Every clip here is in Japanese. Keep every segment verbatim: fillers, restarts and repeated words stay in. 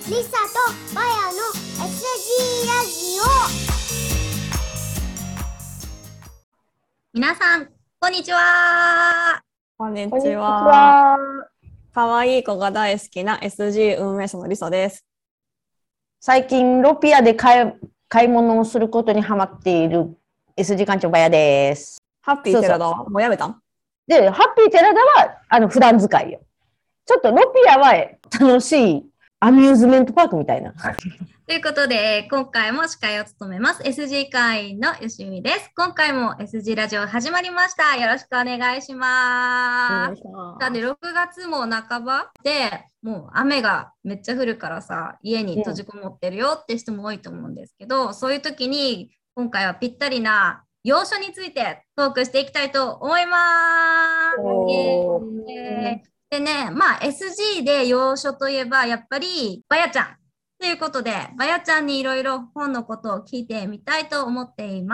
リサとマヤの エスジー ラジオ。皆さんこんにちは。 こんにこんにちちは。 は。 かわいい子が大好きな エスジー 運営者のりさです。 最近ロピアで買い、買い物をすることにハマっている エスジー 館長バヤです。 ハッピー寺田はもうやめたん？ で、ハッピー寺田はあの普段使いよ。ちょっとロピアは楽しいアミューズメントパークみたいな。 ということで、今回も司会を務めます エスジー 会員のよしみです。今回も エスジー ラジオ始まりました。よろしくお願いします。なんでろくがつも半ばで、もう雨がめっちゃ降るからさ、家に閉じこもってるよって人も多いと思うんですけど、うん、そういう時に今回はぴったりな洋書についてトークしていきたいと思います。えーでね、まあ エスジー で洋書といえばやっぱりバヤちゃんということで、バヤちゃんにいろいろ本のことを聞いてみたいと思っています。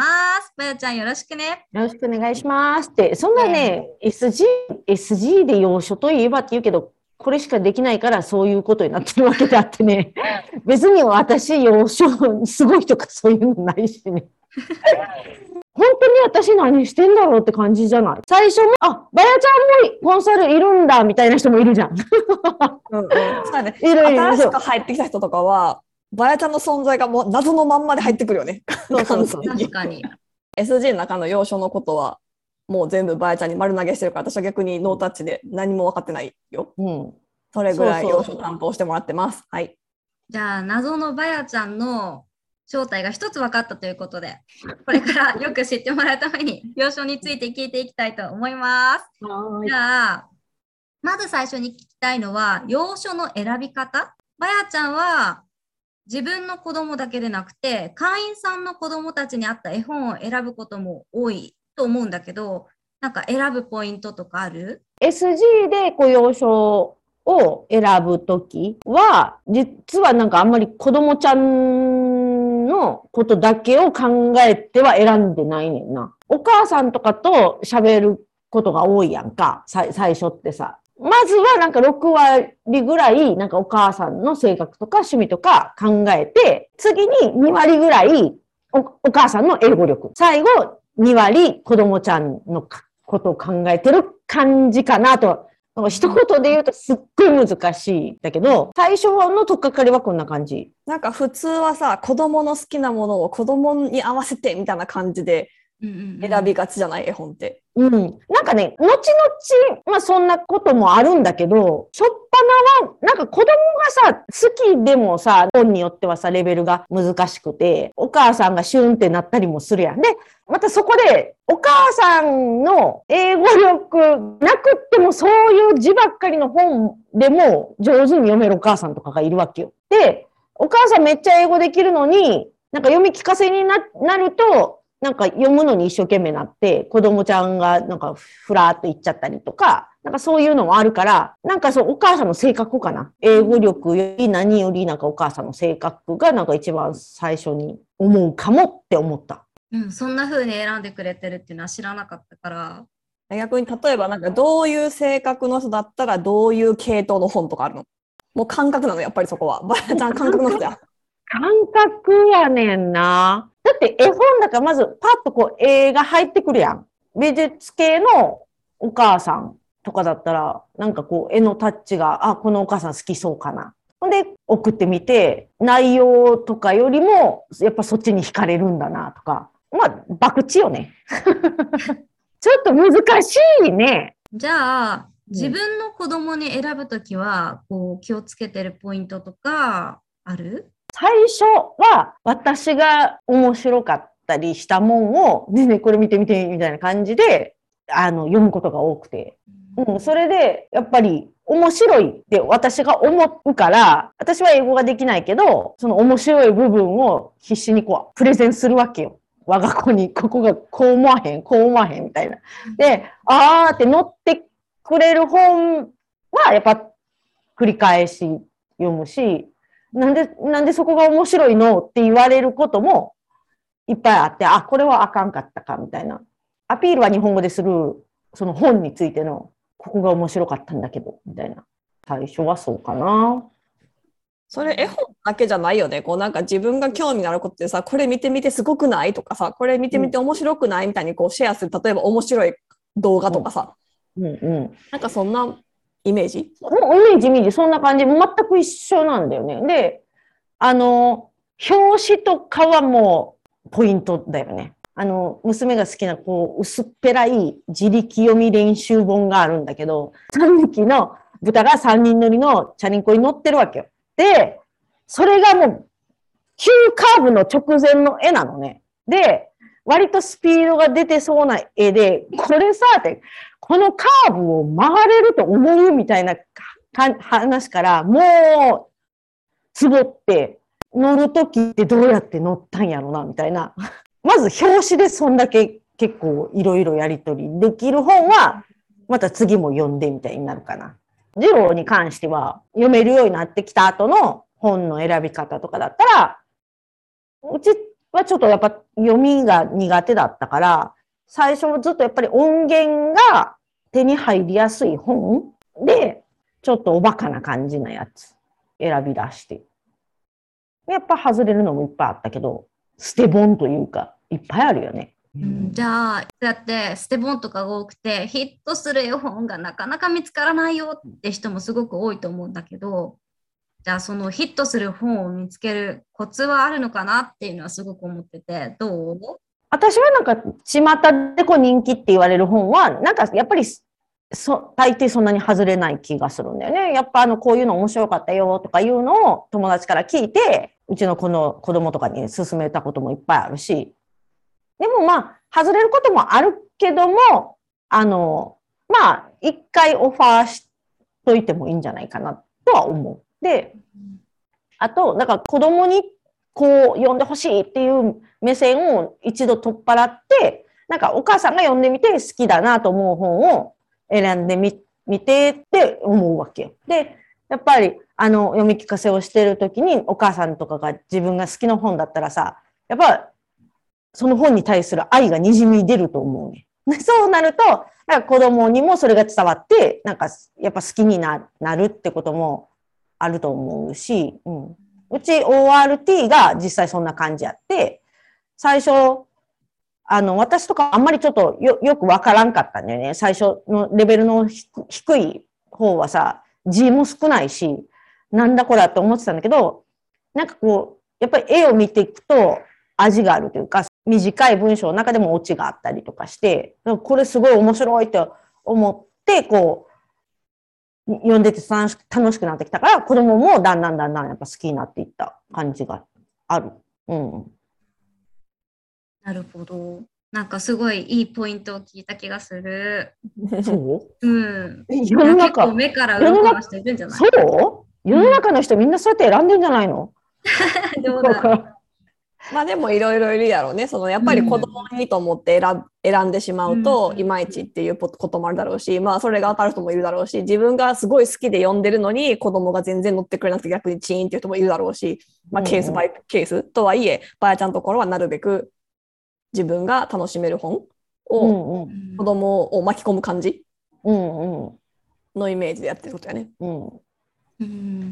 バヤちゃんよろしくね。 よろしくお願いしますって、そんなね、エスジー、エスジー で洋書といえばって言うけど、これしかできないからそういうことになってるわけであってね、別に私洋書すごいとかそういうのないしね。本当に私何してんだろうって感じじゃない？最初も、あ、バヤちゃんもコンサルいるんだみたいな人もいるじゃん。 うんうん、そうね、いるいる。新しく入ってきた人とかは、バヤちゃんの存在がもう謎のまんまで入ってくるよね。 そうそうそう。 確かに。 エスジー の中の要所のことは、もう全部バヤちゃんに丸投げしてるから、私は逆にノータッチで何も分かってないよ。うん。それぐらい要所担当してもらってます。はい。 じゃあ、謎のバヤちゃんの正体が一つ分かったということで、これからよく知ってもらうために、要所について聞いていきたいと思います。じゃあ、まず最初に聞きたいのは、要所の選び方。バヤちゃんは、自分の子供だけでなくて、会員さんの子供たちに合った絵本を選ぶことも多いと思うんだけど、なんか選ぶポイントとかある？ エスジー でこう要所を選ぶときは、実はなんかあんまり子供ちゃんのことだけを考えては選んでないねんな。お母さんとかと喋ることが多いやんか、最初ってさ。まずはなんかろくわりぐらい、なんかお母さんの性格とか趣味とか考えて、次ににわりぐらいお、お母さんの英語力。最後にわり子供ちゃんのことを考えてる感じかなと。一言で言うとすっごい難しいんだけど、最初の取っかかりはこんな感じ。 なんか普通はさ、子供の好きなものを子供に合わせてみたいな感じで選びがちじゃない、絵本って。 うん。なんかね、後々、まあそんなこともあるんだけど、しょっぱなは、なんか子供がさ、好きでもさ、本によってはさ、レベルが難しくて、お母さんがシュンってなったりもするやん。で、またそこで、お母さんの英語力なくっても、そういう字ばっかりの本でも上手に読めるお母さんとかがいるわけよ。で、お母さんめっちゃ英語できるのに、なんか読み聞かせに な, なると、なんか読むのに一生懸命なって、子供ちゃんがなんかふらーっと行っちゃったりとか、なんかそういうのもあるから、なんかそうお母さんの性格かな。英語力より何よりなんかお母さんの性格がなんか一番最初に思うかもって思った。 うん、そんな風に選んでくれてるっていうのは知らなかったから。 逆に例えばなんかどういう性格の人だったらどういう系統の本とかあるの？もう感覚なの、やっぱりそこは。バヤちゃん感覚の人じゃん。 感覚やねんな。だって絵本だからまずパッとこう絵が入ってくるやん。美術系のお母さんとかだったら、なんかこう絵のタッチが、あ、このお母さん好きそうかな。ほんで送ってみて、内容とかよりも、やっぱそっちに惹かれるんだなとか。まあ、博打よね。ちょっと難しいね。 じゃあ、自分の子供に選ぶときは、こう気をつけてるポイントとかある？ 最初は私が面白かったりしたもんを、ねえねえこれ見てみてみたいな感じで、あの、読むことが多くて。うん、それで、やっぱり面白いって私が思うから、私は英語ができないけど、その面白い部分を必死にこう、プレゼンするわけよ。我が子に、ここがこう思わへん、こう思わへんみたいな。で、あーって乗ってくれる本は、やっぱ繰り返し読むし、なんで、なんでそこが面白いのって言われることもいっぱいあって、あ、これはあかんかったかみたいな。アピールは日本語でする、その本についての、ここが面白かったんだけど、みたいな。最初はそうかな。 それ絵本だけじゃないよね。こうなんか自分が興味のあることでさ、これ見てみてすごくないとかさ、これ見てみて面白くないみたいにこうシェアする。例えば面白い動画とかさ。 うんうん。 なんかそんなイメージ？ もうイメージイメージ、そんな感じ。全く一緒なんだよね。で、あの、表紙とかはもうポイントだよね。あの、娘が好きな、こう、薄っぺらい自力読み練習本があるんだけど、さんびきの豚がさんにん乗りのチャリンコに乗ってるわけよ。で、それがもう、急カーブの直前の絵なのね。で、割とスピードが出てそうな絵で、これさ、って、このカーブを曲がれると思うみたいな話から、もう、つぼって、乗るときってどうやって乗ったんやろな、みたいな。まず表紙でそんだけ結構いろいろやりとりできる本は、また次も読んでみたいになるかな。次郎に関しては、読めるようになってきた後の本の選び方とかだったら、うちはちょっとやっぱ読みが苦手だったから、最初はずっとやっぱり音源が手に入りやすい本で、ちょっとおバカな感じなやつ選び出して。やっぱ外れるのもいっぱいあったけど、捨て本というか、いっぱいあるよね。 うん、じゃあ、そうやって捨て本とかが多くて、ヒットする絵本がなかなか見つからないよって人もすごく多いと思うんだけど、じゃあそのヒットする本を見つけるコツはあるのかなっていうのはすごく思ってて、どう？ 私はなんか、巷でこう人気って言われる本は、なんかやっぱり、そ大抵そんなに外れない気がするんだよね。やっぱあの、こういうの面白かったよとかいうのを友達から聞いて、うちの子の子供とかに勧めたこともいっぱいあるし、でもまあ、外れることもあるけども、あの、まあ、一回オファーしといてもいいんじゃないかなとは思う。で、あと、なんか子供にこう読んでほしいっていう目線を一度取っ払って、なんかお母さんが読んでみて好きだなと思う本を選んでみ、見てって思うわけよ。で、やっぱり、あの、読み聞かせをしてるときにお母さんとかが自分が好きな本だったらさ、やっぱ、その本に対する愛がにじみ出ると思うね。そうなると、なんか子供にもそれが伝わって、なんかやっぱ好きになるってこともあると思うし、うん、うち オーアールティー が実際そんな感じやって、最初、あの、私とかあんまりちょっと よ, よくわからんかったんだよね。最初のレベルの低い方はさ、字も少ないし、なんだこれって思ってたんだけど、なんかこう、やっぱり絵を見ていくと味があるというか、短い文章の中でもオチがあったりとかして、これすごい面白いって思って、こう、読んでて楽し楽しくなってきたから、子供もだんだんだんだんやっぱ好きになっていった感じがある。うん。 なるほど。なんかすごいいいポイントを聞いた気がする。 そううん。 世の中、 結構目から鱗の人いるんじゃない？ そう世の中の人みんなそうやって選んでんじゃないの？ どうだろう。 まあでもいろいろいるやろうね。そのやっぱり子供にと思って選選んでしまうと、いまいちっていうこともあるだろうし、まあそれが当たる人もいるだろうし、自分がすごい好きで読んでるのに子供が全然乗ってくれなくて逆にチーンっていう人もいるだろうし、まあケースバイケースとはいえ、ばあちゃんのところはなるべく自分が楽しめる本を子供を巻き込む感じのイメージでやってることやね。 うんうん、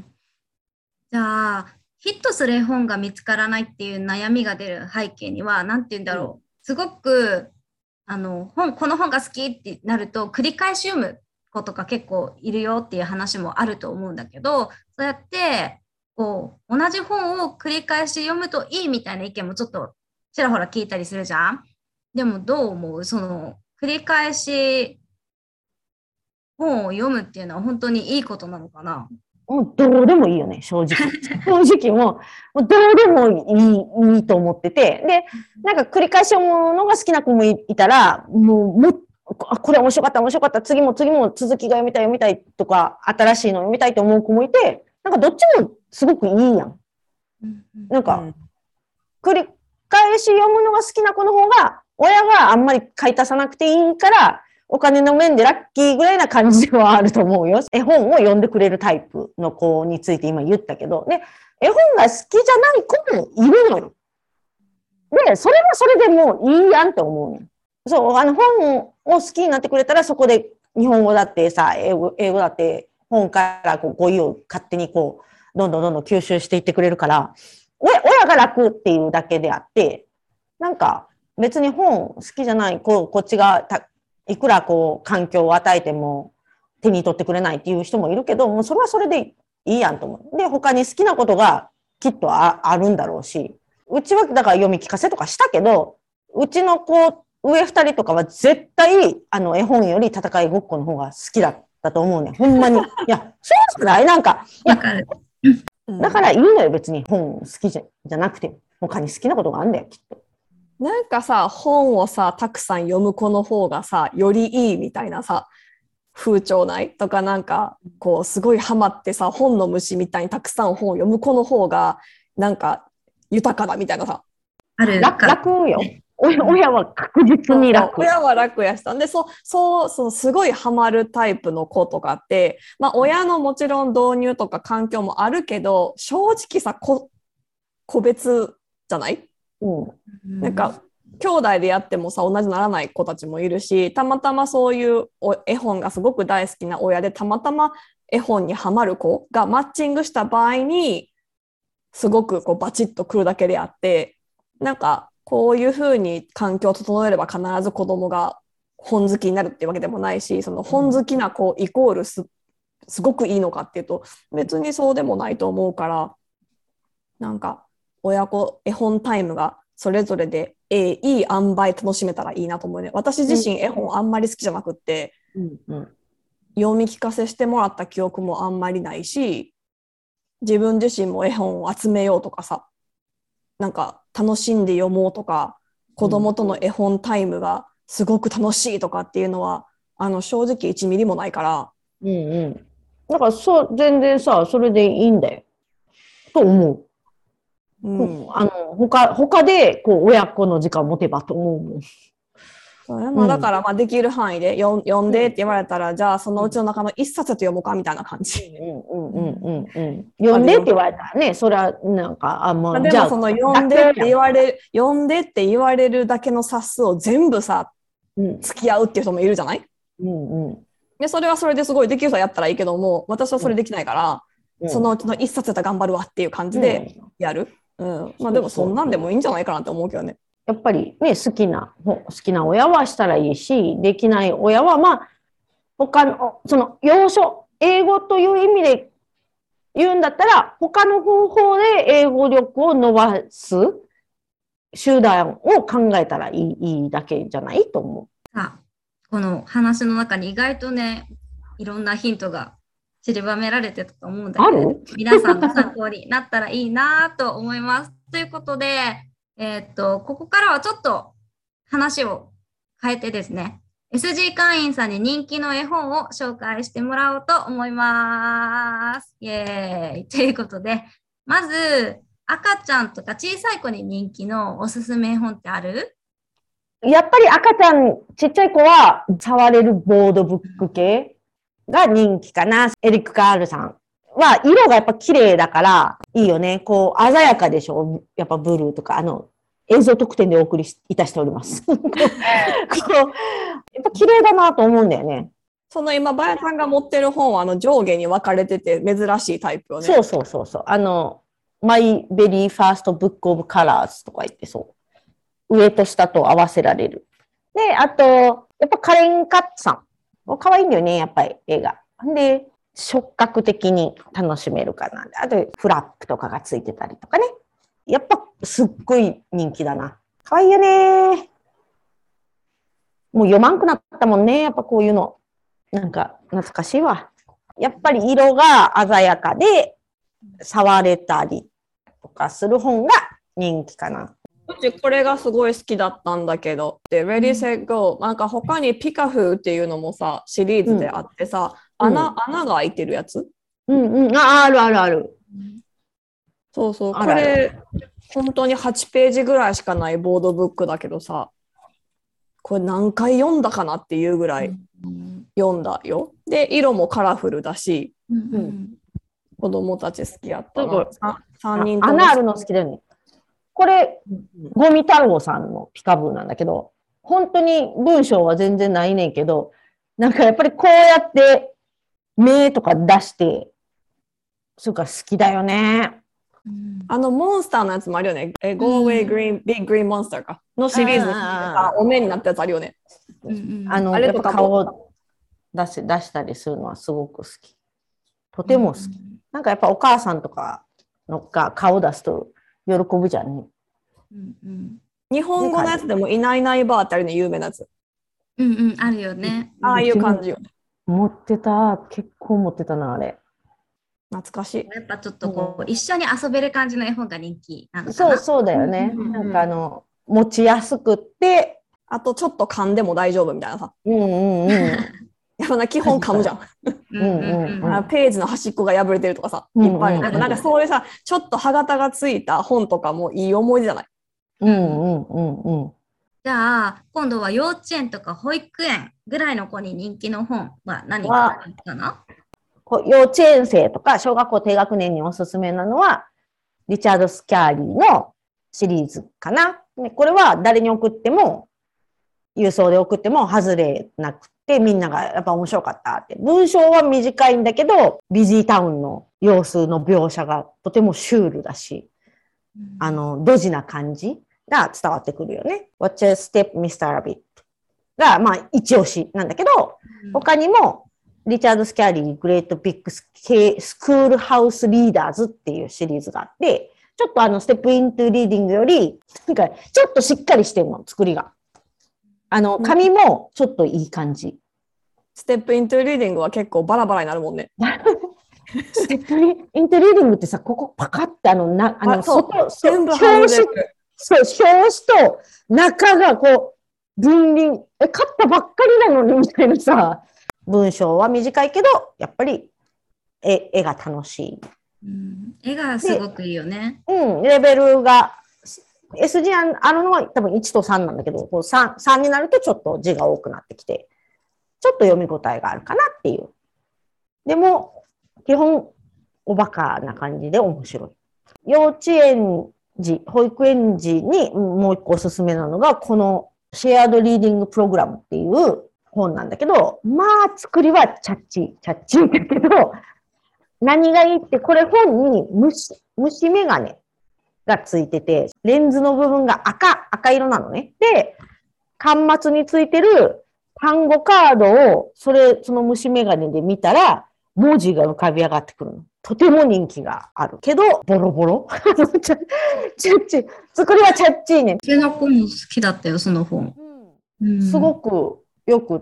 じゃあヒットする絵本が見つからないっていう悩みが出る背景には何て言うんだろう、すごくあの本この本が好きってなると繰り返し読む子とか結構いるよっていう話もあると思うんだけど、そうやってこう同じ本を繰り返し読むといいみたいな意見もちょっとちらほら聞いたりするじゃん。でもどう思う？その繰り返し本を読むっていうのは本当にいいことなのかな？ もうどうでもいいよね、正直。正直もう、もうどうでもいい、いいと思ってて。で、なんか繰り返し読むのが好きな子もいたら、もう、もあ、これ面白かった、面白かった、次も次も続きが読みたい、読みたいとか、新しいの読みたいと思う子もいて、なんかどっちもすごくいいやん。なんか、繰り返し読むのが好きな子の方が、親があんまり買い足さなくていいから、お金の面でラッキーぐらいな感じではあると思うよ。絵本を読んでくれるタイプの子について今言ったけど、で、絵本が好きじゃない子もいるのよ。で、それはそれでもういいやんって思うね。そう、あの本を好きになってくれたらそこで日本語だってさ、英語、英語だって本からこう語彙を勝手にこうどんどんどんどん吸収していってくれるから、親が楽っていうだけであって、なんか別に本好きじゃない、こう、こっちがたいくらこう環境を与えても手に取ってくれないっていう人もいるけど、もうそれはそれでいいやんと思う。で、他に好きなことがきっと あ, あるんだろうし、うちはだから読み聞かせとかしたけど、うちの子、上二人とかは絶対、あの、絵本より戦いごっこの方が好きだったと思うね。ほんまに。いや、そうじゃないなんか、いや、だからいいのよ、別に本好きじゃじゃなくて。他に好きなことがあるんだよ、きっと。 なんかさ、本をさ、たくさん読む子の方がさ、よりいいみたいなさ、風潮ないとか、なんか、こう、すごいハマってさ、本の虫みたいにたくさん本を読む子の方が、なんか、豊かだみたいなさ。 ある楽楽よ。親, 親は確実に楽。 親は楽やしたんで、そう、そう、そう、すごいハマるタイプの子とかって、まあ、親のもちろん導入とか環境もあるけど、正直さ、こ個別じゃない？うん、なんか兄弟でやってもさ同じならない子たちもいるし、たまたまそういう絵本がすごく大好きな親でたまたま絵本にハマる子がマッチングした場合にすごくこうバチッとくるだけであって、なんかこういうふうに環境を整えれば必ず子供が本好きになるっていうわけでもないし、その本好きな子イコール す, すごくいいのかっていうと別にそうでもないと思うから、なんか親子絵本タイムがそれぞれで、えー、いい塩梅楽しめたらいいなと思うね。私自身絵本あんまり好きじゃなくって、うんうん、読み聞かせしてもらった記憶もあんまりないし、自分自身も絵本を集めようとかさ、なんか楽しんで読もうとか、子供との絵本タイムがすごく楽しいとかっていうのは、あの正直いちミリもないから。 うんうん。だからそう全然さ、それでいいんだよと思う。うん、あの他他でこう親子の時間を持てばと思うもん。 そうね、まあ、だからまあできる範囲で読んでって言われたら、うん、じゃあそのうちの中の一冊と読もうかみたいな感じ。 読んでって言われたらね、それはなんかあもう、 まあ、でもその読んでって言われる読んでって言われるだけの冊数を全部さ、うん、付き合うっていう人もいるじゃない？うんうん、でそれはそれですごいできる人はやったらいいけども、私はそれできないから、うん、そのうちの一冊やったら頑張るわっていう感じでやる。うんうん、まあでもそんなんでもいいんじゃないかなって思うけどね。 やっぱりね、好きな、好きな親はしたらいいし、できない親は、まあ、他の、その、要所、英語という意味で言うんだったら、他の方法で英語力を伸ばす手段を考えたらいい、いいだけじゃないと思う。 あ、この話の中に意外とね、いろんなヒントが散りばめられてたと思うんだけど、皆さんの参考になったらいいなと思います。ということで、えー、っと、ここからはちょっと話を変えてですね、エスジー 会員さんに人気の絵本を紹介してもらおうと思います。イエーイということで、まず、赤ちゃんとか小さい子に人気のおすすめ絵本ってある？ やっぱり赤ちゃん、ちっちゃい子は触れるボードブック系が人気かな。エリック・カールさんは色がやっぱ綺麗だからいいよね。こう鮮やかでしょ。やっぱブルーとか、あの、映像特典でお送りいたしております。こうやっぱ綺麗だなと思うんだよね。 その今、バヤさんが持ってる本はあの上下に分かれてて珍しいタイプよね。 そうそうそうそう。あの、My Very First Book of Colors とか言ってそう。上と下と合わせられる。で、あと、やっぱカレン・カッツさん。可愛いんだよね、やっぱり絵が。で、触覚的に楽しめるかな。あと、フラップとかがついてたりとかね。やっぱすっごい人気だな。可愛いよね。もう読まんくなったもんね。やっぱこういうの。なんか懐かしいわ。やっぱり色が鮮やかで触れたりとかする本が人気かな。 うちこれがすごい好きだったんだけど、で、Ready Set Go、なんか他にピカフっていうのもさ、シリーズであってさ、うん、穴、穴が開いてるやつ？ うんうん。あ、あるあるある。 そうそう。これ、本当にはちページぐらいしかないボードブックだけどさ、これ何回読んだかなっていうぐらい読んだよ。で、色もカラフルだし、うん、子供たち好きやったな。さんにんとも。 穴あるの好きだよね。これ、ゴミ太郎さんのピカブーなんだけど、本当に文章は全然ないねんけど、なんかやっぱりこうやって目とか出して、 それから好きだよね。 うん、 あのモンスターのやつもあるよね。え Go Away Green、Big Green Monster か。のシリーズでさ、お面になったやつあるよね。 うんうん、 あの、 あれやっとかもぱ顔を出し、出したりするのはすごく好き。とても好き。 うん、 なんかやっぱお母さんとかのが顔出すと喜ぶじゃんね。 うんうん、 日本語のやつでもいないいないばーってあるね、有名なやつ。 うんうん、あるよね。 ああいう感じよね。 持ってた。結構持ってたな、あれ。 懐かしい。 やっぱちょっとこう、一緒に遊べる感じの絵本が人気なのかな。 そうそうだよね。 うんうんうん、 なんかあの、持ちやすくって、 あとちょっと噛んでも大丈夫みたいなさ。 うんうんうん。 やっぱな基本噛むじゃん。 うんうんうん、 ページの端っこが破れてるとかさ、いっぱいある。なんかそういうさ、ちょっと歯型がついた本とかもいい思い出じゃない。 うんうんうんうん。 じゃあ、今度は幼稚園とか保育園ぐらいの子に人気の本は何かあるかな？ 幼稚園生とか小学校低学年におすすめなのは、リチャード・スキャーリーのシリーズかな。これは誰に送っても、郵送で送っても外れなくて、みんながやっぱ面白かったって。文章は短いんだけど、ビジータウンの様子の描写がとてもシュールだし、うん、あの、ドジな感じが伝わってくるよね。Watch a Step, ミスター Rabbit が、まあ、一押しなんだけど、うん、他にも、リチャード・スキャーリー、グレート・ビッグ・スクール・ハウス・リーダーズっていうシリーズがあって、ちょっとあの、ステップ・イントゥ・リーディングより、なんか、ちょっとしっかりしてるの、作りが。あの、紙もちょっといい感じ。 ステップ・イントゥ・リーディングは結構バラバラになるもんね。 ステップ・イントゥ・リーディングってさ、ここパカッてあの、な、あの、外、 全部表紙、そう、表紙と中がこう、分離、え、買ったばっかりなのにみたいなさ、文章は短いけど、やっぱり絵、絵が楽しい。 うん、絵がすごくいいよね。 うん、レベルが、エスジー あるのは多分いちとさんなんだけど、こう 3, 3になるとちょっと字が多くなってきて、ちょっと読み応えがあるかなっていう。でも、基本、おバカな感じで面白い。幼稚園児、保育園児にもう一個おすすめなのが、このシェアードリーディングプログラムっていう本なんだけど、まあ作りはチャッチー、チャッチーだけど、何がいいって、これ本に虫、虫眼鏡がついてて、レンズの部分が赤、赤色なのね。で、端末についてる単語カードを、それ、その虫眼鏡で見たら、文字が浮かび上がってくるの。とても人気がある。けど、ボロボロ。チャッチー。作りはチャッチーね。 うちの子も好きだったよ、その本。 うん、すごくよくって、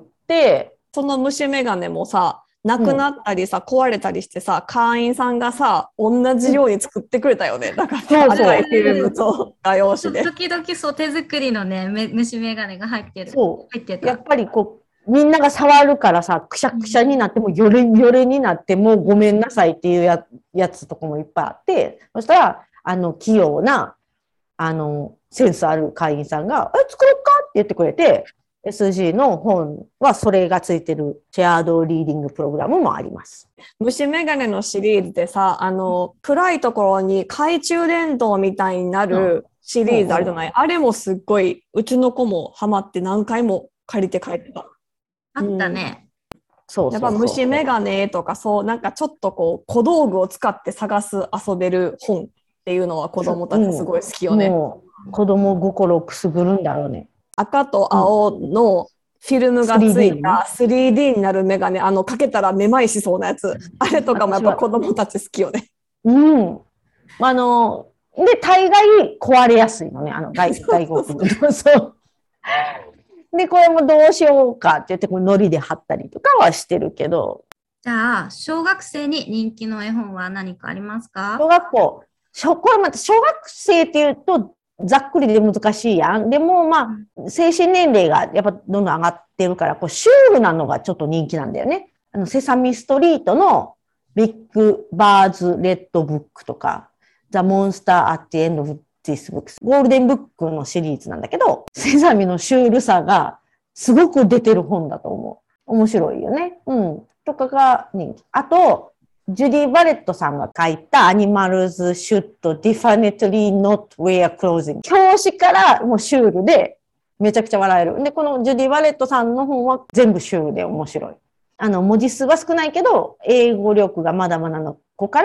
その虫眼鏡もさ、なくなったりさ、うん、壊れたりしてさ、会員さんがさ、同じように作ってくれたよね。だから、赤いフィルムと画用紙で。 時々そう、手作りのね、虫眼鏡が入ってる。 そう。 入ってた。 やっぱりこう、みんなが触るからさ、くしゃくしゃになっても、よれよれになっても、ごめんなさいっていうや、やつとかもいっぱいあって、そしたら、あの、器用な、あの、センスある会員さんが、え、作ろうかって言ってくれて、エスジー の本はそれがついてるシェアードリーディングプログラムもあります。 虫眼鏡のシリーズでさ、あの、暗いところに懐中電灯みたいになるシリーズあるじゃない、うん、あれもすっごい、うちの子もハマって何回も借りて帰ってた。 あったね。 うん、そうそうそう。やっぱ虫眼鏡とかそう、なんかちょっとこう、小道具を使って探す遊べる本っていうのは子供たちすごい好きよね。 うん、もう子供心をくすぐるんだろうね。 赤と青のフィルムがついた スリーディー になるメガネ、あのかけたらめまいしそうなやつ、あれとかもやっぱ子供たち好きよね。 うん。あの、で、大概壊れやすいのね、あの外、外国の。そう。で、これもどうしようかって言って、これ糊で貼ったりとかはしてるけど。 じゃあ、小学生に人気の絵本は何かありますか？ 小学校。小、これまた小学生っていうと、ざっくりで難しいやん。でも、まあ、精神年齢がやっぱどんどん上がってるから、こうシュールなのがちょっと人気なんだよね。あの、セサミストリートのビッグバーズレッドブックとか、ザ・モンスター・アッティ・エンド・オブ・ディス・ブックス。ゴールデンブックのシリーズなんだけど、セサミのシュールさがすごく出てる本だと思う。面白いよね。うん。とかが人気。あと、ジュディ・バレットさんが書いた Animals should definitely not wear clothing。表紙からもうシュールでめちゃくちゃ笑える。で、このジュディ・バレットさんの本は全部シュールで面白い。あの、文字数は少ないけど、英語力がまだまだの子から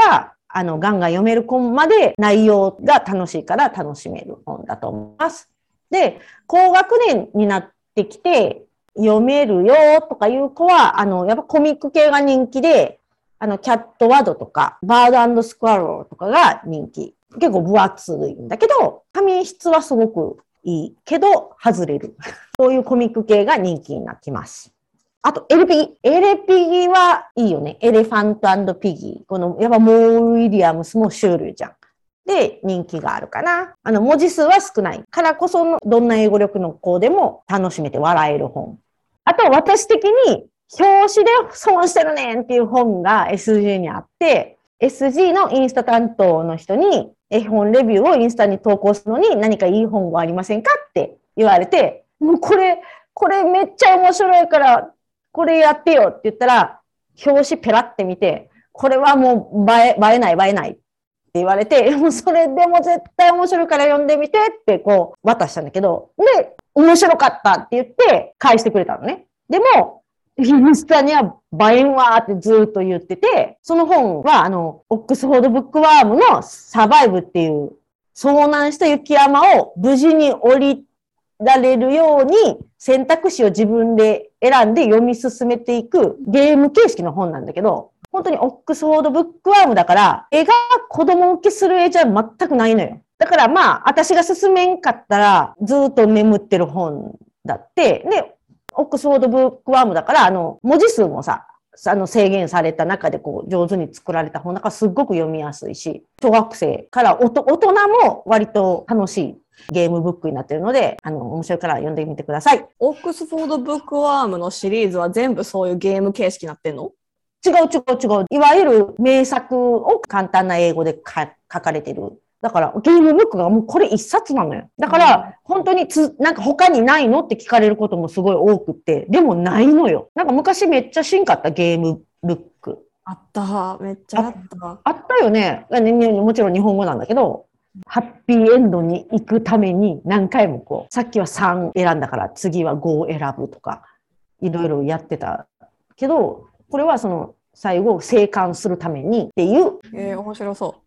あの、ガンガン読める子まで内容が楽しいから楽しめる本だと思います。で、高学年になってきて読めるよとかいう子は、あの、やっぱコミック系が人気で、あの、キャットワードとか、バード&スクワローとかが人気。結構分厚いんだけど、紙質はすごくいいけど、外れる。そういうコミック系が人気になってます。あと、エルピギ。エレピギはいいよね。エレファント&ピギ。この、やっぱモー・ウィリアムスもシュールじゃん。で、人気があるかな。あの、文字数は少ないからこそ、どんな英語力の子でも楽しめて笑える本。あと、私的に、表紙で損してるねんっていう本が エスジー にあって、エスジー のインスタ担当の人に、絵本レビューをインスタに投稿するのに何かいい本はありませんかって言われて、もうこれ、これめっちゃ面白いから、これやってよって言ったら、表紙ペラって見て、これはもう映え、映えない映えないって言われて、もうそれでも絶対面白いから読んでみてってこう渡したんだけど、で、面白かったって言って返してくれたのね。でも、インスタには映えんわーってずっと言ってて、その本はあの、オックスフォードブックワームのサバイブっていう遭難した雪山を無事に降りられるように選択肢を自分で選んで読み進めていくゲーム形式の本なんだけど、本当にオックスフォードブックワームだから、絵が子供受けする絵じゃ全くないのよ。だからまあ、私が進めんかったらずっと眠ってる本だって、で、オックスフォードブックワームだから、あの、文字数もさ、あの制限された中でこう上手に作られた本だからすっごく読みやすいし、小学生からおと大人も割と楽しいゲームブックになっているので、あの、面白いから読んでみてください。 オックスフォードブックワームのシリーズは全部そういうゲーム形式になってんの？ 違う違う違う。いわゆる名作を簡単な英語で書かれてる。だからゲームブックがもうこれ一冊なのよ。だから本当につ、なんか他にないのって聞かれることもすごい多くて、でもないのよ。なんか昔めっちゃ進化ったゲームブック。 あった。めっちゃあった。 あったよね。もちろん日本語なんだけど、ハッピーエンドに行くために何回もこう、さっきはさん選んだから次はごを選ぶとか、いろいろやってたけど、これはその最後生還するためにっていう。 えー、面白そう。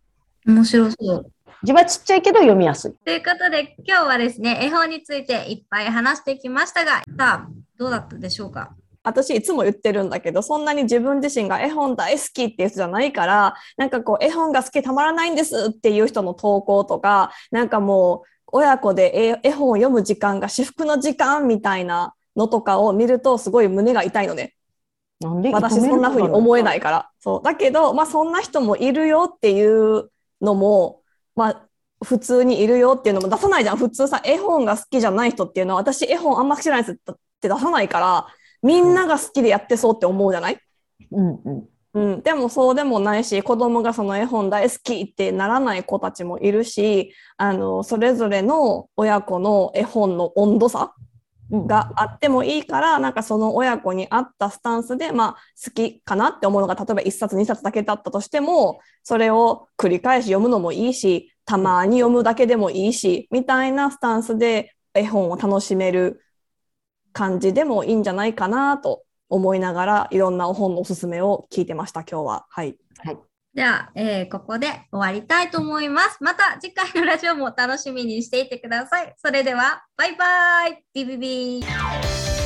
面白そう。 字はちっちゃいけど読みやすい。 ということで今日はですね、絵本についていっぱい話してきましたが、さあどうだったでしょうか？ 私いつも言ってるんだけど、そんなに自分自身が絵本大好きっていう人じゃないから、なんかこう絵本が好きたまらないんですっていう人の投稿とか、なんかもう親子で絵本を読む時間が至福の時間みたいなのとかを見るとすごい胸が痛いのね。 なんで私そんな風に思えないから。そうだけど、まあ、そんな人もいるよっていうのも、まあ、普通にいるよっていうのも出さないじゃん。普通さ、絵本が好きじゃない人っていうのは、私絵本あんま知らないですって出さないから、みんなが好きでやってそうって思うじゃない？ うんうんうん、でもそうでもないし、子供がその絵本大好きってならない子たちもいるし、あのそれぞれの親子の絵本の温度差があってもいいから、なんかその親子に合ったスタンスで、まあ、好きかなって思うのが例えばいっさつにさつだけだったとしても、それを繰り返し読むのもいいし、たまに読むだけでもいいしみたいなスタンスで絵本を楽しめる感じでもいいんじゃないかなと思いながら、いろんな本のおすすめを聞いてました今日は。はい、 はい、では、えー、ここで終わりたいと思います。また次回のラジオも楽しみにしていてください。それではバイバイ。ビビビー。